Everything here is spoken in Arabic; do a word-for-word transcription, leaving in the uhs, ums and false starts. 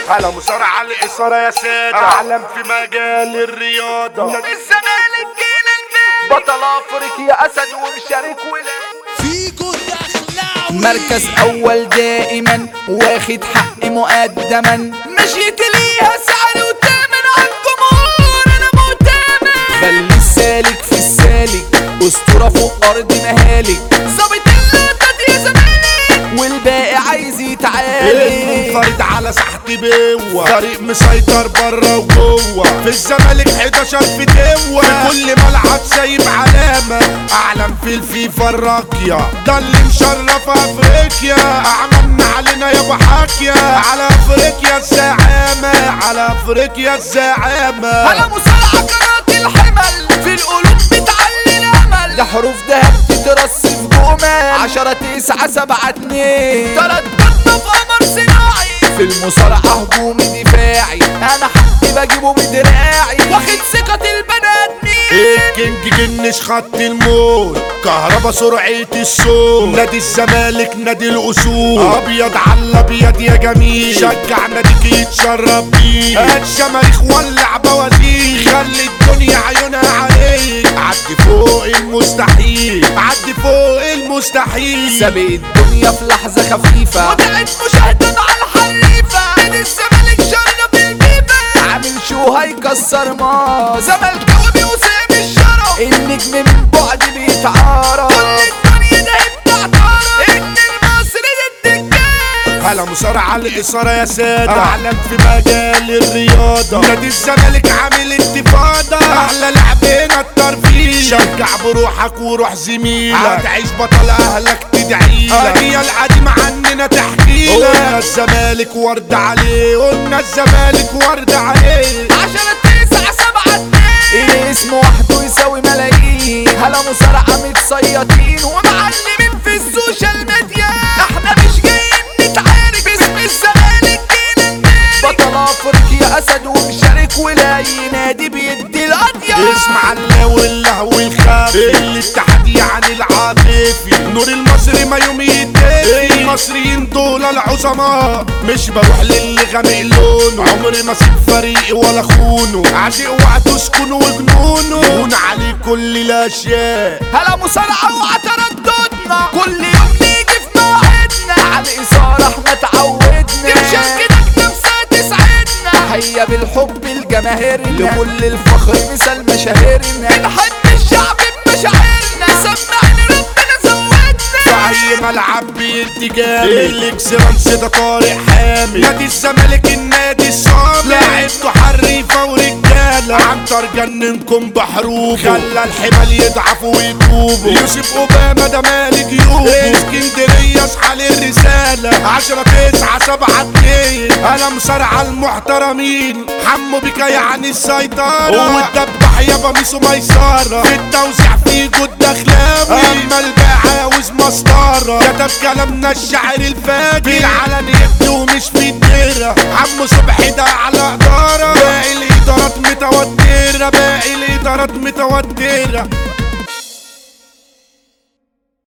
هلا مصارعة الإثارة يا سادة، أعلم في مجال الرياضة. الزمالك جيل البيت، بطل افريقيا اسد ومشارك ولا فيكو دخلاوي. مركز اول دائما واخد حق مقدما، مشيت ليها سعر وتامن على الجمهور انا مؤتمن. خلي السالك في السالك، اسطوره فوق ارض مهالك، ظابط اللقطه يا زمالك والباقي عايز يتعالج. منفرد على ساحة بوة، فريق مسيطر برا وجوه، في الزمالك حداشر فتوة، في كل ملعب سايب علامة، أعلم في الفيفا الراقية، ده اللي مشرف أفريقيا، أعملنا علينا يابا حاكية، على أفريقيا الزعامة، على أفريقيا الزعامة. على مصارعة قناة الحمل، في القلوب بتعلي الأمل، ده حروف دهب تترص في جمل، عشرة تسعة سبعة اتنين، ترددنا في قمر صناعي، في المصارعة هجومي دفاعي، أنا حقي بجيبه بدراعي، واخد ثقة البني آدمين. الكينج جنش خط الموت، كهربا سرعة الصوت، نادي الزمالك نادي الأصول، أبيض على الأبيض يا جميل، شجع ناديك يتشرف بيه، هات شماريخ ولع بوازيك، خلي الدنيا عيونها عليك، عدي فوق المستحيل، عدي فوق المستحيل، سابق الدنيا في لحظة خفيفة، وقعت مشاهدة على الحريفة، نادي الزمالك شرب البيبة، عامل شو هيكسر ما زملكاوي بيوسم الشرف، النجم من بعد بيتعارف، كل الدنيا ده بتعترف ان المصري ضد الجاز. هلا مصارعة الإثارة يا سادة، أعلم في مجال الرياضة، نادي الزمالك عامل انتفاضة، أحلى لعبنا الترفيه، شجع بروحك وروح زميلك، هتعيش بطل أهلك تدعيلك، هي القديمة عننا تحكيلك، قلنا الزمالك ورد عليه، قلنا الزمالك ورد عليه، عشرة تسعة سبعة اتنين، الاسم وحده يساوي ملايين، هلا مصارعة متصيطين ومعلمين في السوشيال ميديا، احنا مش جايين نتعارك، باسم الزمالك جينا نبارك، بطل افريقيا اسد ومشارك ولا ينادي بيدي القضية، اسمع اللهو اللهو الخافي، الاتحاد يعني العاطفي، نور المصري ما يوم يتدفي، المصريين دول العظماء، مش بروح للي غامق لونه، عمري ما اسيب فريقي ولا خونه، عاشق وقت اسكن وجنونه، هون عليه كل الاشياء. هلا مصارعة وعترددنا، كل يوم نيجي في موعدنا، على الإثارة احنا اتعودنا، تمشاركتك نفسها تسعدنا، هيا بالحب الجماهيرنا، لكل الفخر مثال مشاهيرنا، بنحب الشعب بمشاعرنا، سمعني ربنا زودنا، في اي ملعب بيدي جامد، الاكسلانس ده طارق حامد، نادي الزمالك النادي الصامت، لاعبته حريفه ورجاله، عنتر جننكم بحروبه، خلى الحمل يضعفوا ويتوبوا، يوسف اوباما ده مالك جيوبه، اسكندريه اصحى للرساله، عشرة تسعة سبعة اتنين، انا مصارعه المحترمين، حمو بك يعني السيطره، والدبح يابا ميسو ميسره، في التوزيع في جود دخلاوي، اما الباقي عاوز مسطره، كتب كلامنا الشاعر الفاجر، في العلن يبدو ومش في الديره، عمو صبحي ده على اداره، باقي الادارات متوتره، باقي الادارات متوتره.